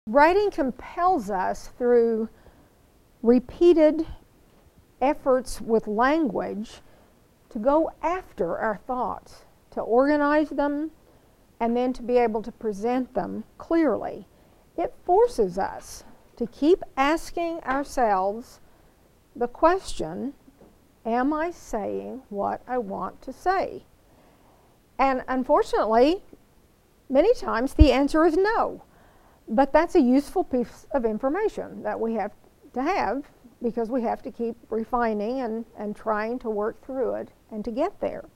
Writing compels us through repeated efforts with language to go after our thoughts, to organize them, and then to be able to present them clearly. It forces us to keep asking ourselves the question, am I saying what I want to say? And unfortunately, many times the answer is no. But that's a useful piece of information that we have to have, because we have to keep refining and trying to work through it and to get there.